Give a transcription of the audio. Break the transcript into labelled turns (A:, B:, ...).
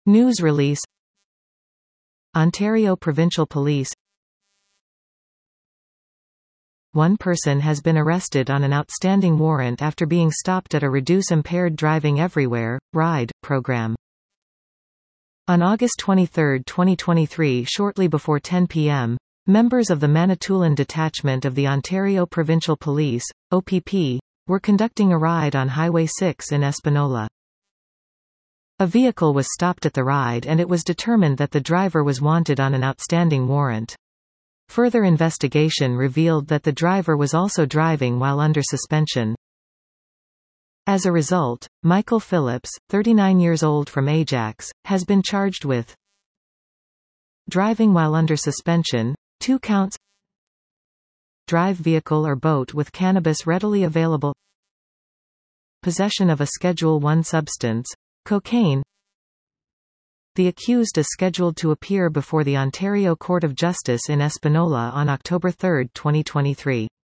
A: News release. Ontario Provincial Police. One person has been arrested on an outstanding warrant after being stopped at a Reduce Impaired Driving Everywhere (RIDE) program. On August 23, 2023, shortly before 10 p.m., members of the Manitoulin Detachment of the Ontario Provincial Police, OPP, were conducting a ride on Highway 6 in Espanola. A vehicle was stopped at the ride and it was determined that the driver was wanted on an outstanding warrant. Further investigation revealed that the driver was also driving while under suspension. As a result, Michael Phillips, 39 years old from Ajax, has been charged with driving while under suspension, 2 counts, drive vehicle or boat with cannabis readily available, possession of a Schedule I substance, cocaine. The accused is scheduled to appear before the Ontario Court of Justice in Espanola on October 3, 2023.